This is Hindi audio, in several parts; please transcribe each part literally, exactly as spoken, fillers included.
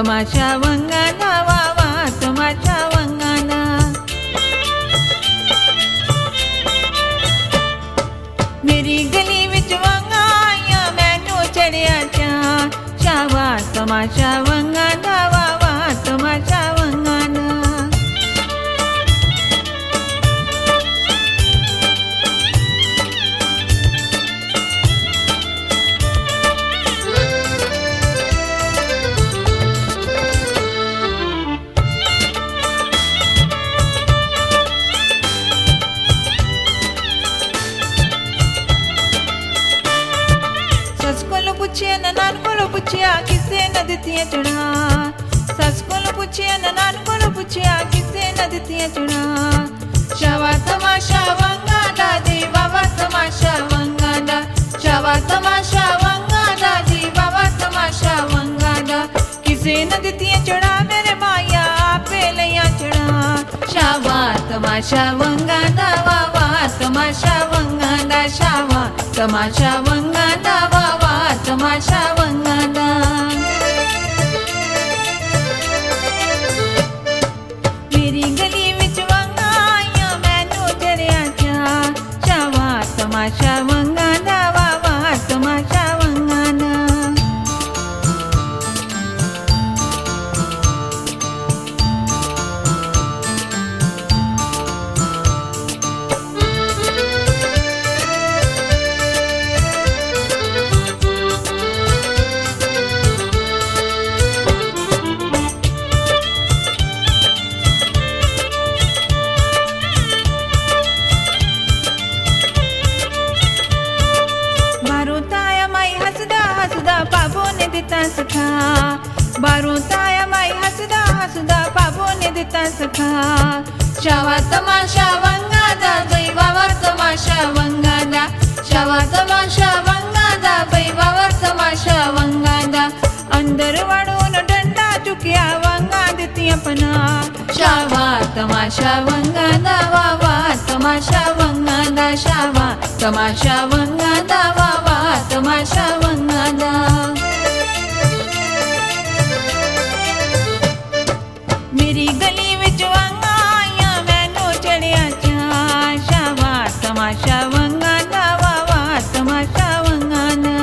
तमाशा वंगा दा वा वा तमाशा वंगा दा। मेरी गली विच वंगा आया मैनू चढ़िया चा शावा तमाशा वंगा दा वा वा तमाशा वंगा दा। सस कोलों पुछया ननान कोलों पुछया किसे न दित्तियां चढ़ा। सस कोलों पुछया ननान कोलों पुछया किसे न दित्तियां चढ़ा। शावा तमाशा वंगा दा जी बाबा तमाशा वंगा दा। शावा तमाशा वंगा दा जी बाबा तमाशा वंगा दा। किसे न दित्तियां चढ़ा मेरे माया आपे लिया चढ़ा। शावा तमाशा वंगा दा वा वा तमाशा वंगा दा। शावा तमाशा वंगा दा वा वा तमाशा वंगा दा। मेरी गली विच वंगा आया मैनू चढ़िया चा शावा तमाशा वंगा दा वा वा तमाशा वंगा दा। बाबू ने दिता सखा बारू ताया माई हसदा हसदा बाबू ने दिता सखा। शावा तमाशा वंगा दा जय बाबा तमाशा वंगा दा। शावा तमाशा वंगा दा भाई बाबा तमाशा वंगा दा। अंदर वाड़ों डंडा चुकिया वंगा दित्तियां पना। शावा तमाशा वंगा दा वा वा तमाशा वंगा दा। शावा तमाशा वंगा दा वा वा तमाशा वंगा दा। मेरी गली विच वंगा आया मैनू चढ़िया चा शावा तमाशा वंगा दा वा वा तमाशा वंगा दा।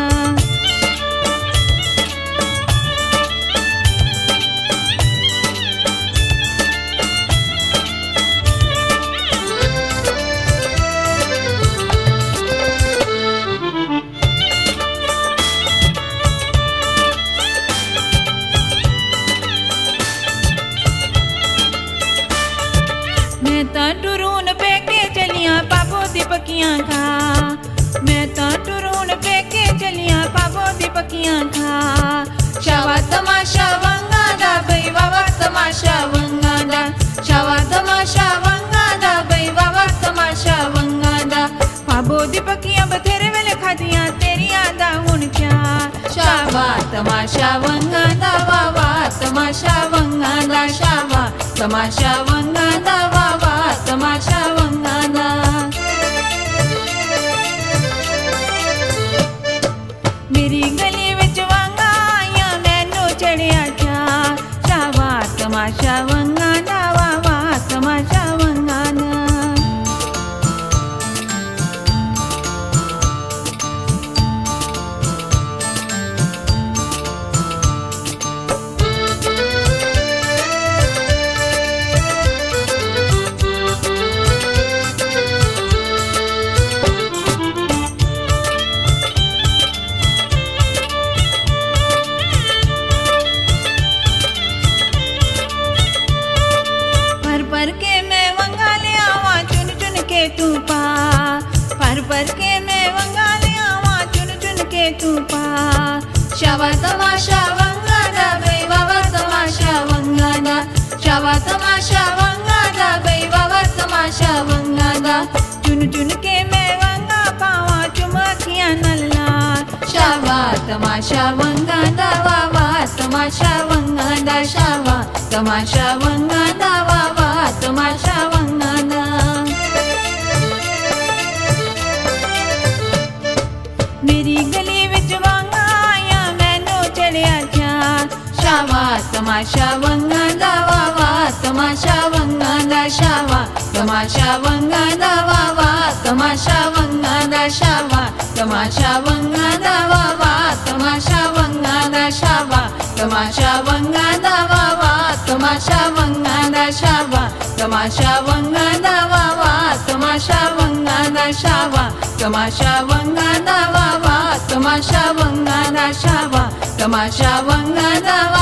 मैं ता टुरून पेके चलिया पापो दी पकियां खा। मैं ता टुरून पेके चलिया पापो दी पकियां खा। शावा तमाशा वंगा दा भाई बाबा तमाशा वंगा दा। शावा तमाशा वंगा दा भाई बाबा तमाशा वंगा दा। पापो दी पकियां बथेरे वेले खादियां तेरियां दा हुण क्या। शावा तमाशा वंगा दा वा वा तमाशा वंगा दा। शावा तमाशा वंगा दा वा वा तमाशा वंगा दा। मेरी गली विच वंगा आया मैनू चढ़िया चा शावा तमाशा वंगा दा वा वा तमाशा वंगा दा। पर के मैं वंगा ले आवा चुन चुन के तू पा। पर पर के मैं वंगा ले आवा चुन चुन के तू पा। शावा तमाशा वंगा दा भाई बाबा तमाशा वंगा दा। शावा तमाशा वंगा दा भाई बाबा तमाशा वंगा दा। चुन चुन के मैं वंगा पावा चुमकियां नल्ला। शावा तमाशा वंगा दा वा वा तमाशा वंगा दा। शावा तमाशा वंगा दा वा वा तमाशा वंगा दा। मेरी गली विच वंगा आया मैनू चढ़िया चा शावा तमाशा वंगादा वावा तमाशा वंगादा शावा तमाशा वंगादा वावा तमाशा वंगादा शावा तमाशा वंगादा वावा तमाशा वंगादा शावा तमाशा वंगादा वावा तमाशा वंगादा शावा तमाशा वंगादा वावा तमाशा वंगादा शावा तमाशा वंगादा वावा तमाशा वंगादा शावा तमाशा वंगादा